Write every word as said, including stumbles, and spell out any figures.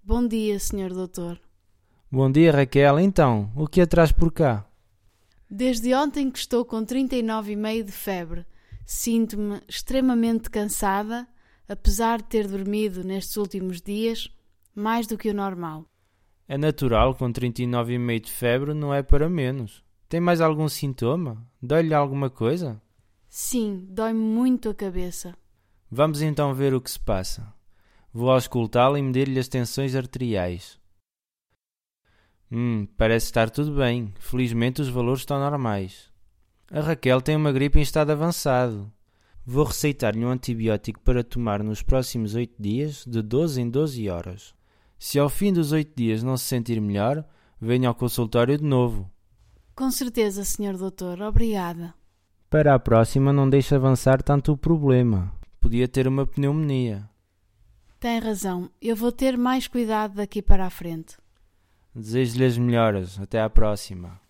Bom dia, senhor doutor. Bom dia, Raquel. Então, o que a traz por cá? Desde ontem que estou com trinta e nove e meio de febre. Sinto-me extremamente cansada, apesar de ter dormido nestes últimos dias mais do que o normal. É natural, com trinta e nove e meio de febre não é para menos. Tem mais algum sintoma? Dói-lhe alguma coisa? Sim, dói-me muito a cabeça. Vamos então ver o que se passa. Vou auscultá-la e medir-lhe as tensões arteriais. Hum, parece estar tudo bem. Felizmente os valores estão normais. A Raquel tem uma gripe em estado avançado. Vou receitar-lhe um antibiótico para tomar nos próximos oito dias, de doze em doze horas. Se ao fim dos oito dias não se sentir melhor, venha ao consultório de novo. Com certeza, senhor doutor. Obrigada. Para a próxima não deixe avançar tanto o problema. Podia ter uma pneumonia. Tem razão. Eu vou ter mais cuidado daqui para a frente. Desejo-lhe as melhoras. Até à próxima.